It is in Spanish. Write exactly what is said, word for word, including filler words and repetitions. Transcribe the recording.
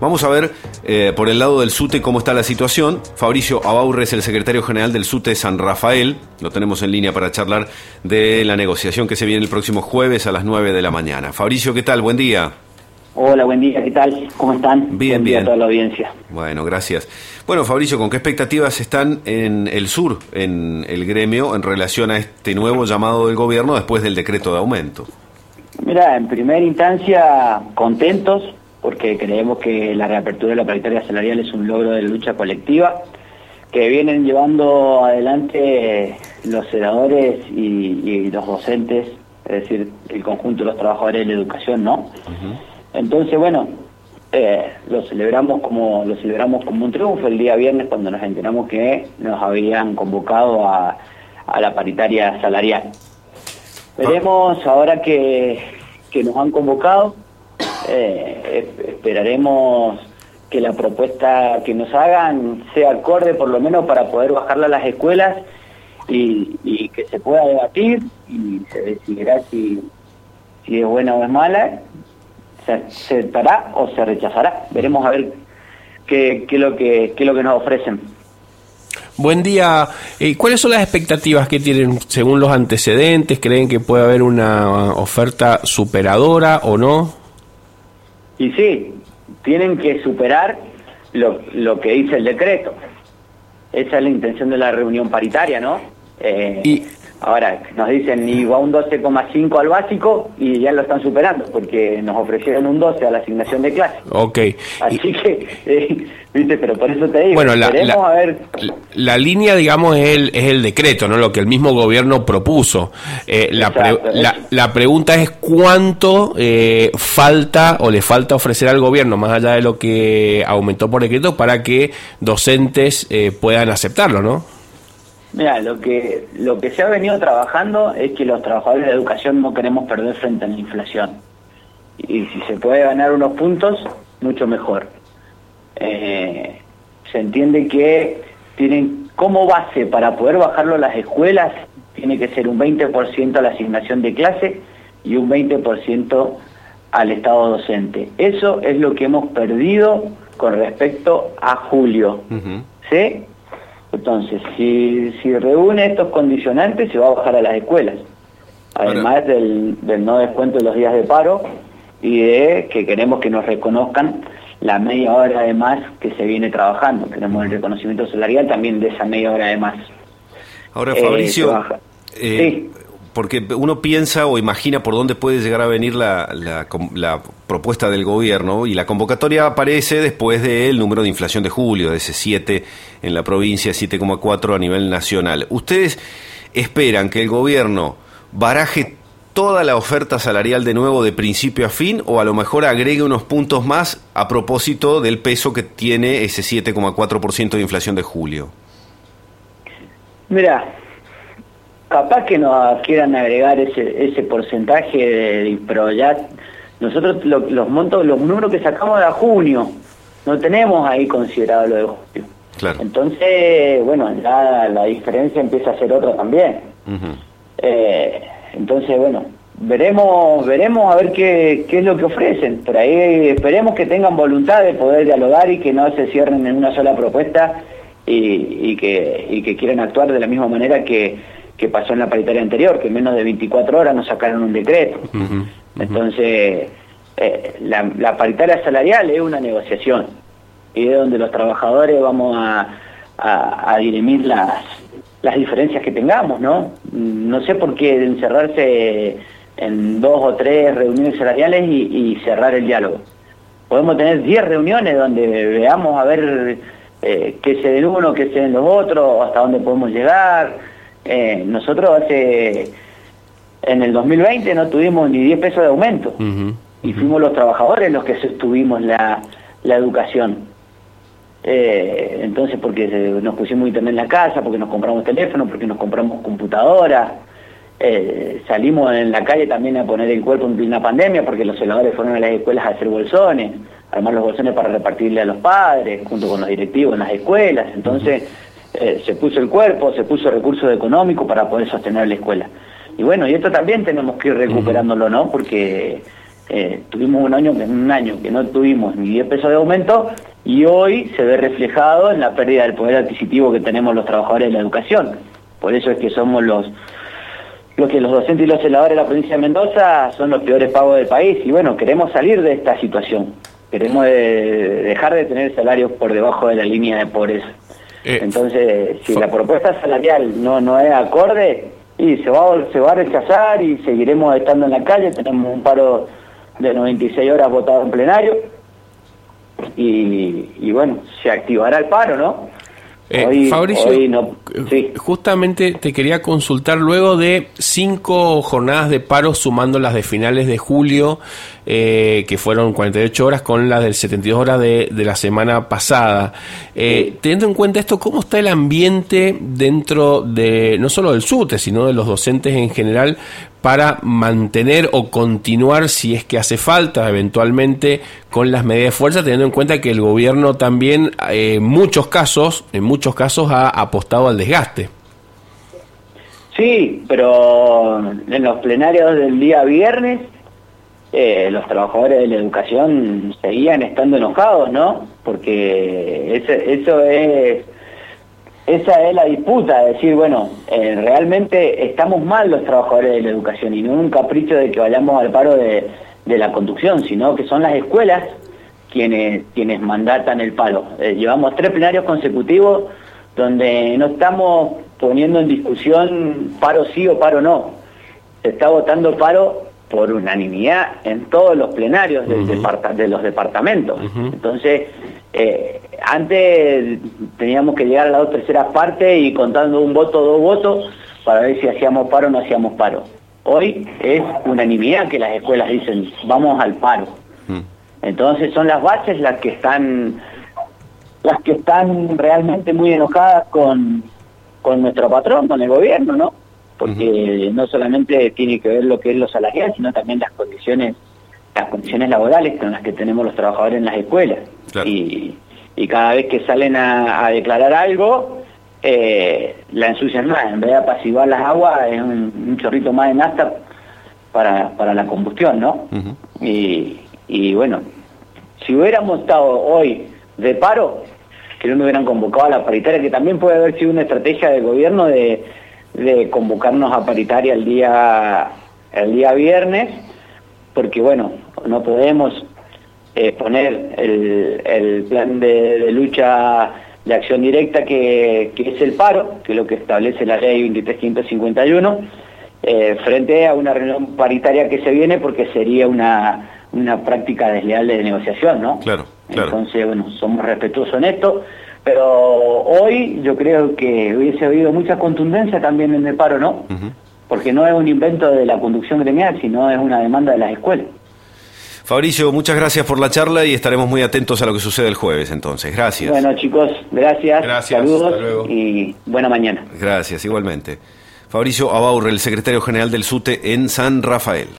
Vamos a ver eh, por el lado del SUTE cómo está la situación. Fabricio Abaurre es el secretario general del SUTE San Rafael. Lo tenemos en línea para charlar de la negociación que se viene el próximo jueves a las nueve de la mañana. Fabricio, ¿qué tal? Buen día. Hola, buen día, ¿qué tal? ¿Cómo están? Bien, buen día bien. a toda la audiencia. Bueno, gracias. Bueno, Fabricio, ¿con qué expectativas están en el sur, en el gremio, en relación a este nuevo llamado del gobierno después del decreto de aumento? Mira, en primera instancia, contentos, porque creemos que la reapertura de la paritaria salarial es un logro de lucha colectiva, que vienen llevando adelante los senadores y, y los docentes, es decir, el conjunto de los trabajadores de la educación, ¿no? Uh-huh. Entonces, bueno, eh, lo celebramos como lo celebramos como un triunfo el día viernes cuando nos enteramos que nos habían convocado a, a la paritaria salarial. Veremos ahora que, que nos han convocado, eh, esperaremos que la propuesta que nos hagan sea acorde por lo menos para poder bajarla a las escuelas y, y que se pueda debatir y se decidirá si, si es buena o es mala. Se aceptará o se rechazará. Veremos a ver qué, qué, lo que, qué es lo que nos ofrecen. Buen día. Eh, ¿Cuáles son las expectativas que tienen según los antecedentes? ¿Creen que puede haber una oferta superadora o no? Y sí, tienen que superar lo, lo que dice el decreto. Esa es la intención de la reunión paritaria, ¿no? Eh, y ahora nos dicen y va un doce coma cinco al básico y ya lo están superando porque nos ofrecieron un doce a la asignación de clase. Ok. Así y, que, eh, viste, pero por eso te digo, bueno, la, la, a ver. La, la línea, digamos, es el, es el decreto, ¿no? Lo que el mismo gobierno propuso. Eh, la, Exacto, pre, la, la pregunta es cuánto eh, falta o le falta ofrecer al gobierno, más allá de lo que aumentó por decreto, para que docentes eh, puedan aceptarlo, ¿no? Mira, lo que lo que se ha venido trabajando es que los trabajadores de educación no queremos perder frente a la inflación. Y si se puede ganar unos puntos, mucho mejor. Eh, se entiende que tienen como base para poder bajarlo a las escuelas, tiene que ser un veinte por ciento a la asignación de clase y un veinte por ciento al Estado docente. Eso es lo que hemos perdido con respecto a julio. Uh-huh. ¿Sí? Entonces, si, si reúne estos condicionantes, se va a bajar a las escuelas. Además del, del no descuento de los días de paro y de que queremos que nos reconozcan la media hora de más que se viene trabajando. Queremos el reconocimiento salarial también de esa media hora de más. Ahora, Fabricio, eh, eh, sí. porque uno piensa o imagina por dónde puede llegar a venir la, la, la propuesta del gobierno, y la convocatoria aparece después del número de inflación de julio, de ese siete en la provincia, siete coma cuatro a nivel nacional. ¿Ustedes esperan que el gobierno baraje toda la oferta salarial de nuevo de principio a fin, o a lo mejor agregue unos puntos más a propósito del peso que tiene ese siete coma cuatro por ciento de inflación de julio? Mira, capaz que nos quieran agregar ese ese porcentaje de, pero ya nosotros lo, los montos, los números que sacamos de junio, no tenemos ahí considerado lo de julio. Claro. Entonces, bueno, ya la diferencia empieza a ser otra también. Uh-huh. eh, entonces, bueno, veremos veremos a ver qué, qué es lo que ofrecen. Por ahí esperemos que tengan voluntad de poder dialogar y que no se cierren en una sola propuesta y, y, que, y que quieran actuar de la misma manera que, que pasó en la paritaria anterior, que en menos de veinticuatro horas nos sacaron un decreto. Uh-huh. Uh-huh. Entonces, eh, la, la paritaria salarial es una negociación y es donde los trabajadores vamos a, a, a dirimir las, las diferencias que tengamos, ¿no? No sé por qué encerrarse en dos o tres reuniones salariales y, y cerrar el diálogo. Podemos tener diez reuniones donde veamos a ver eh, qué se den uno, qué se den los otros, hasta dónde podemos llegar. Eh, nosotros hace en el dos mil veinte no tuvimos ni diez pesos de aumento. Uh-huh, uh-huh. Y fuimos los trabajadores los que sostuvimos la, la educación. Eh, entonces, porque nos pusimos internet en la casa, porque nos compramos teléfono, porque nos compramos computadoras, eh, salimos en la calle también a poner el cuerpo en plena pandemia, porque los celadores fueron a las escuelas a hacer bolsones, a armar los bolsones para repartirle a los padres, junto con los directivos en las escuelas. Entonces, eh, se puso el cuerpo, se puso recursos económicos para poder sostener la escuela. Y bueno, y esto también tenemos que ir recuperándolo, ¿no? Porque Eh, tuvimos un año, un año que no tuvimos ni diez pesos de aumento y hoy se ve reflejado en la pérdida del poder adquisitivo que tenemos los trabajadores de la educación. Por eso es que somos los, los que los docentes y los celadores de la provincia de Mendoza son los peores pagos del país y bueno, queremos salir de esta situación. Queremos de, dejar de tener salarios por debajo de la línea de pobreza. Eh, Entonces, si la propuesta salarial no, no es acorde, y se va, se va a rechazar y seguiremos estando en la calle. Tenemos un paro de noventa y seis horas votado en plenario y, y bueno, se activará el paro, ¿no? Eh, hoy, Fabricio, hoy no, sí. Justamente te quería consultar luego de cinco jornadas de paro sumando las de finales de julio, eh, que fueron cuarenta y ocho horas con las del setenta y dos horas de, de la semana pasada. Eh, sí. Teniendo en cuenta esto, ¿cómo está el ambiente dentro de no solo del SUTE, sino de los docentes en general para mantener o continuar, si es que hace falta, eventualmente, con las medidas de fuerza, teniendo en cuenta que el gobierno también, eh, en muchos casos, en muchos casos, ha apostado al desgaste? Sí, pero en los plenarios del día viernes, eh, los trabajadores de la educación seguían estando enojados, ¿no? Porque ese, eso es... Esa es la disputa, de decir, bueno, eh, realmente estamos mal los trabajadores de la educación y no es un capricho de que vayamos al paro de, de la conducción, sino que son las escuelas quienes, quienes mandatan el paro. Eh, llevamos tres plenarios consecutivos donde no estamos poniendo en discusión paro sí o paro no. Se está votando paro por unanimidad en todos los plenarios del uh-huh. departa- de los departamentos. Uh-huh. Entonces, eh, antes teníamos que llegar a la dos terceras partes y contando un voto, dos votos, para ver si hacíamos paro o no hacíamos paro. Hoy es unanimidad que las escuelas dicen, vamos al paro. Uh-huh. Entonces son las bases las que están las que están realmente muy enojadas con, con nuestro patrón, con el gobierno, ¿no? Porque uh-huh. no solamente tiene que ver lo que es lo salarial, sino también las condiciones las condiciones laborales con las que tenemos los trabajadores en las escuelas. Claro. Y, y cada vez que salen a, a declarar algo, eh, la ensucian más. En vez de apaciguar las aguas, es un, un chorrito más de nafta para, para la combustión, ¿no? Uh-huh. Y, y bueno, si hubiéramos estado hoy de paro, que no me hubieran convocado a la paritaria, que también puede haber sido una estrategia del gobierno de, de convocarnos a paritaria el día, el día viernes, porque bueno, no podemos eh, poner el, el plan de, de lucha de acción directa que, que es el paro, que es lo que establece la ley veintitrés quinientos cincuenta y uno, eh, frente a una reunión paritaria que se viene, porque sería una, una práctica desleal de negociación, ¿no? Claro, claro. Entonces, bueno, somos respetuosos en esto, pero hoy yo creo que hubiese habido mucha contundencia también en el paro, ¿no? Uh-huh. Porque no es un invento de la conducción gremial, sino es una demanda de las escuelas. Fabricio, muchas gracias por la charla y estaremos muy atentos a lo que sucede el jueves entonces. Gracias. Bueno, chicos, gracias. Gracias. Saludos y buena mañana. Gracias, igualmente. Fabricio Abaurre, el secretario general del SUTE en San Rafael.